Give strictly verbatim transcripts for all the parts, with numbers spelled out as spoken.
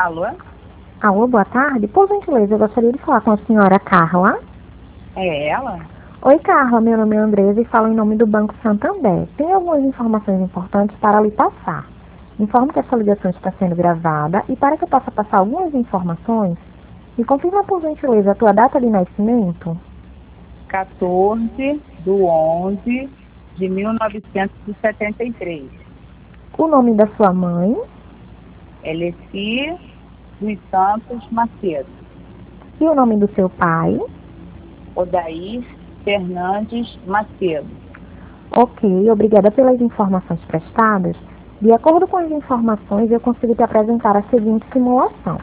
Alô? Alô, boa tarde. Por gentileza, eu gostaria de falar com a senhora Carla. É ela? Oi, Carla. Meu nome é Andresa e falo em nome do Banco Santander. Tem algumas informações importantes para lhe passar. Informo que essa ligação está sendo gravada e para que eu possa passar algumas informações, me confirma por gentileza a tua data de nascimento, quatorze do onze de mil novecentos e setenta e três. o nome da sua mãe, Eleci dos Santos Macedo. e o nome do seu pai. Odair Fernandes Macedo. Ok, obrigada pelas informações prestadas. De acordo com as informações, eu consigo te apresentar a seguinte simulação.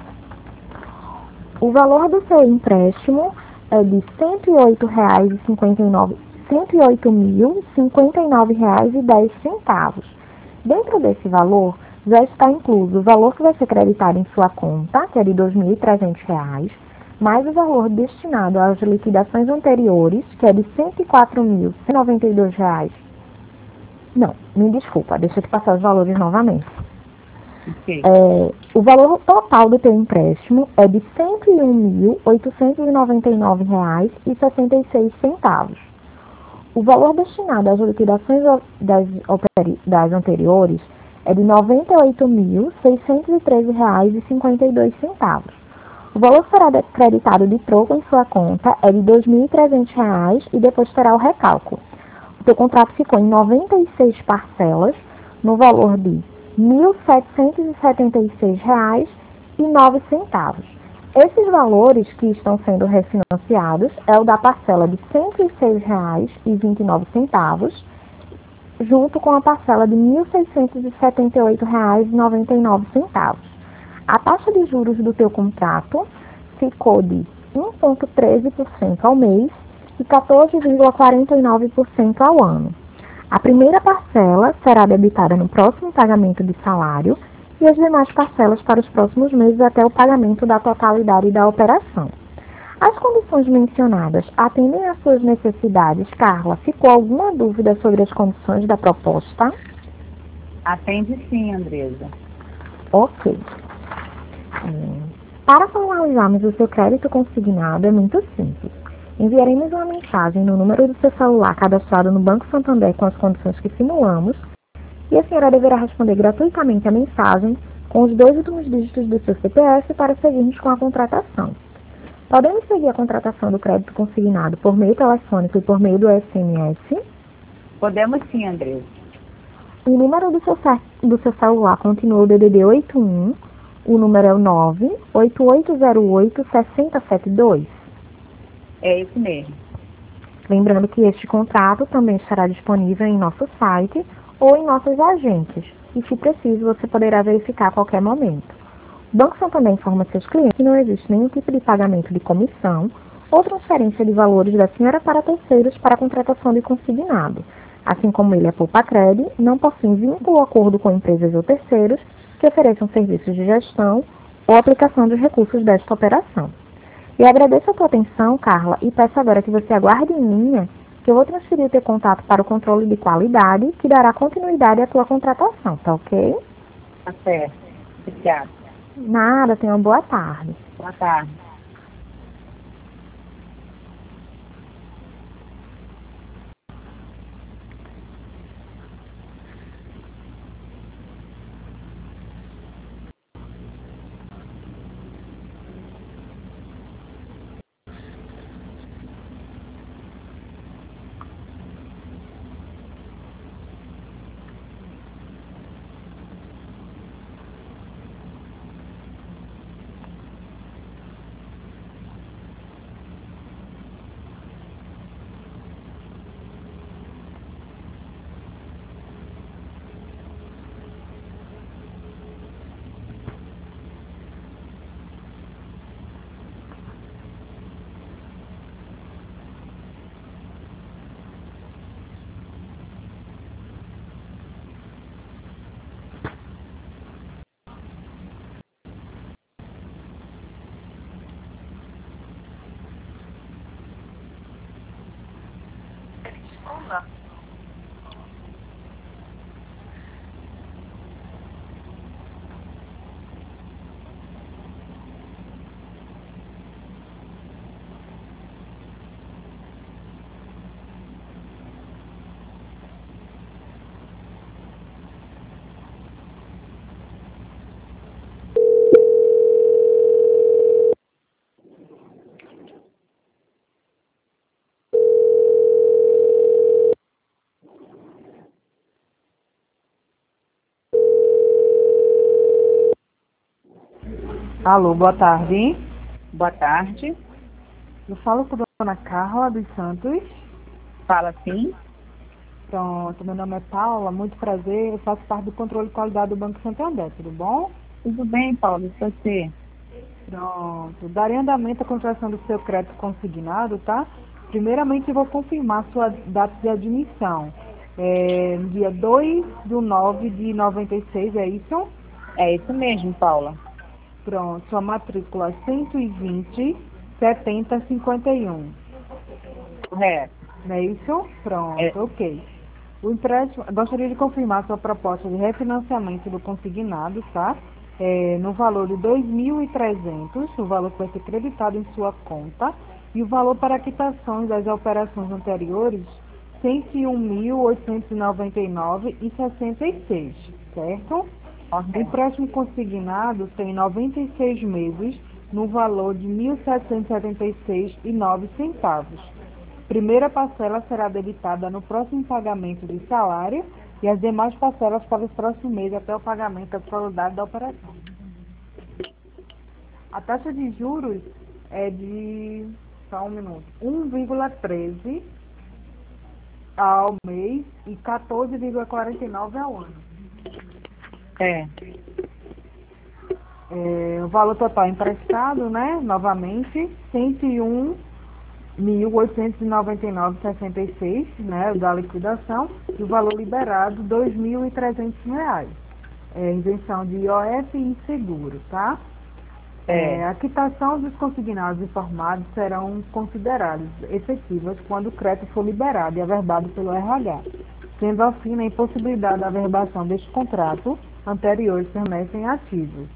O valor do seu empréstimo é de cento e oito reais e cinquenta e nove, cento e oito mil, cinquenta e nove reais e dez centavos. Dentro desse valor, já está incluso o valor que vai ser creditado em sua conta, que é de dois mil e trezentos reais, mais o valor destinado às liquidações anteriores, que é de cento e quatro mil, cento e noventa e dois reais. Não, me desculpa, deixa eu te passar os valores novamente. Okay. É, o valor total do teu empréstimo é de cento e um mil, oitocentos e noventa e nove reais e sessenta e seis centavos. O valor destinado às liquidações das, das anteriores é de noventa e oito mil, seiscentos e treze reais e cinquenta e dois centavos. O valor que será creditado de troco em sua conta é de dois mil e trezentos reais e depois terá o recálculo. O teu contrato ficou em noventa e seis parcelas, no valor de mil setecentos e setenta e seis reais e nove centavos. Esses valores que estão sendo refinanciados é o da parcela de cento e seis reais e vinte e nove centavos, junto com a parcela de mil seiscentos e setenta e oito reais e noventa e nove centavos. A taxa de juros do teu contrato ficou de um vírgula treze por cento ao mês e quatorze vírgula quarenta e nove por cento ao ano. A primeira parcela será debitada no próximo pagamento de salário e as demais parcelas para os próximos meses até o pagamento da totalidade da operação. As condições mencionadas atendem às suas necessidades, Carla? Ficou alguma dúvida sobre as condições da proposta? Atende sim, Andresa. Ok. Hum. Para formalizarmos o seu crédito consignado é muito simples. Enviaremos uma mensagem no número do seu celular cadastrado no Banco Santander com as condições que simulamos e a senhora deverá responder gratuitamente a mensagem com os dois últimos dígitos do seu C P F para seguirmos com a contratação. Podemos seguir a contratação do crédito consignado por meio telefônico e por meio do S M S? Podemos sim, Andresa. O número do seu, do seu celular continua o D D D oito um, o número é o nove oito oito zero oito seis zero sete dois. É isso mesmo. Lembrando que este contrato também estará disponível em nosso site ou em nossos agentes, e se preciso você poderá verificar a qualquer momento. O Banco Santander informa seus clientes que não existe nenhum tipo de pagamento de comissão ou transferência de valores da senhora para terceiros para a contratação de consignado. Assim como ele é poupa-crede, não possui vínculo ou acordo com empresas ou terceiros que ofereçam serviços de gestão ou aplicação dos recursos desta operação. Eu agradeço a tua atenção, Carla, e peço agora que você aguarde em linha, que eu vou transferir o teu contato para o controle de qualidade, que dará continuidade à tua contratação, tá ok? Tá certo. Obrigada. Nada, tenha uma boa tarde. Boa tarde. Alô, boa tarde. Boa tarde. Eu falo com a dona Carla dos Santos. Fala sim. Pronto, meu nome é Paula, muito prazer. Eu faço parte do controle de qualidade do Banco Santander, tudo bom? Tudo bem, Paulo, e você? Pronto. Darei andamento à contratação do seu crédito consignado, tá? Primeiramente, eu vou confirmar sua data de admissão. É, no dia dois de nove de noventa e seis, é isso? É isso mesmo, Paula. Pronto, sua matrícula cento e vinte, setenta, cinquenta e um. Correto. Não é isso? Pronto, É, ok. O empréstimo, gostaria de confirmar sua proposta de refinanciamento do consignado, tá? É, no valor de dois mil e trezentos, o valor que vai ser creditado em sua conta, e o valor para quitações das operações anteriores, cento e um mil oitocentos e noventa e nove reais e sessenta e seis, certo? O correto. empréstimo consignado tem noventa e seis meses, no valor de mil setecentos e setenta e seis reais e nove centavos. Primeira parcela será debitada no próximo pagamento de salário e as demais parcelas para os próximos meses até o pagamento da totalidade da operação. A taxa de juros é de, só um minuto, um vírgula treze ao mês e quatorze vírgula quarenta e nove ao ano. É, É, o valor total emprestado, né, novamente, cento e um mil oitocentos e noventa e nove vírgula sessenta e seis, né, o da liquidação, e o valor liberado, dois mil e trezentos reais. É, isenção de I O F e seguro, tá? É, é, a quitação dos consignados informados serão consideradas efetivas quando o crédito for liberado e averbado pelo R H, sendo assim na impossibilidade da averbação deste contrato anteriores permanecem ativos.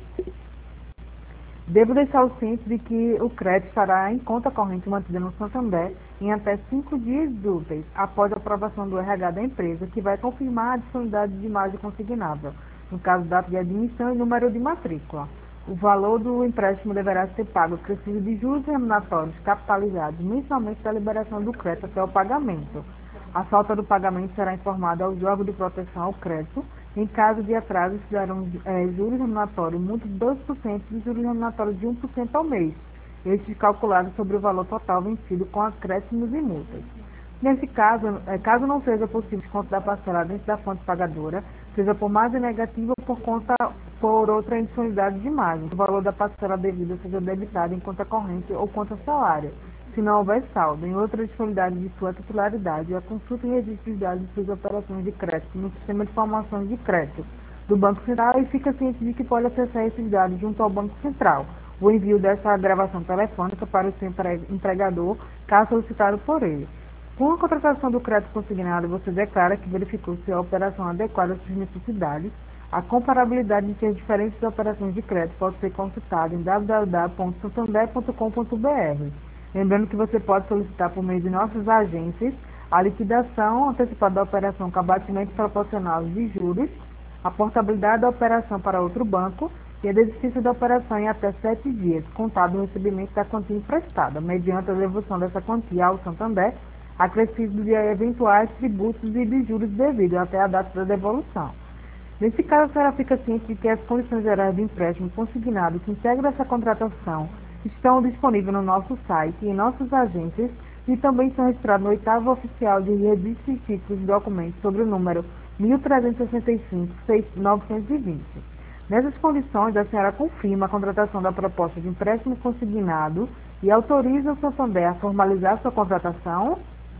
Devo deixar o ciente de que o crédito estará em conta corrente mantida no Santander em até cinco dias úteis após a aprovação do R H da empresa, que vai confirmar a disponibilidade de imagem consignável, no caso data de admissão e número de matrícula. O valor do empréstimo deverá ser pago acrescido de juros remuneratórios capitalizados mensalmente da liberação do crédito até o pagamento. A falta do pagamento será informada aos órgãos de proteção ao crédito. Em caso de atraso, se darão é, juros remuneratórios multa de doze por cento e juros remuneratórios de um por cento ao mês, estes calculados sobre o valor total vencido com acréscimos e multas. Nesse caso, é, caso não seja possível desconto da parcela dentro da fonte pagadora, seja por margem negativa ou por conta por outra indisponibilidade de margem, o valor da parcela devida seja debitado em conta corrente ou conta salária, se não houver saldo, em outra disponibilidade de sua titularidade, a consulta e registro de dados de suas operações de crédito no sistema de informações de crédito do Banco Central e fica ciente de que pode acessar esses dados junto ao Banco Central. O envio dessa gravação telefônica para o seu empregador, caso solicitado por ele. Com a contratação do crédito consignado, você declara que verificou se a operação adequada às suas necessidades. A comparabilidade de as diferentes operações de crédito pode ser consultada em w w w ponto santander ponto com ponto b r. Lembrando que você pode solicitar por meio de nossas agências a liquidação antecipada da operação com abatimento proporcional de juros, a portabilidade da operação para outro banco e a desistência da operação em até sete dias, contado o recebimento da quantia emprestada, mediante a devolução dessa quantia ao Santander, acrescido de eventuais tributos e de juros devidos até a data da devolução. Nesse caso, a senhora fica ciente de que as condições gerais de empréstimo consignado que integram essa contratação estão disponíveis no nosso site e em nossas agências e também são registrados no oitavo oficial de registro de títulos e documentos sobre o número mil trezentos e sessenta e cinco, novecentos e vinte. Nessas condições, a senhora confirma a contratação da proposta de empréstimo consignado e autoriza o Santander a formalizar sua contratação?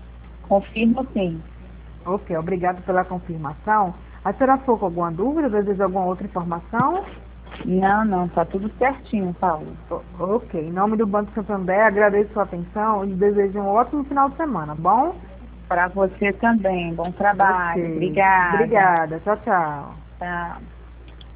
confirmo sim. Ok, obrigado pela confirmação. A senhora ficou com alguma dúvida, deseja alguma outra informação? Não, não, tá tudo certinho, Paulo. O- ok, em nome do Banco Santander, agradeço sua atenção e desejo um ótimo final de semana, bom? Para você também, bom trabalho. Ok. Obrigada. Obrigada, tchau, tchau. Tchau.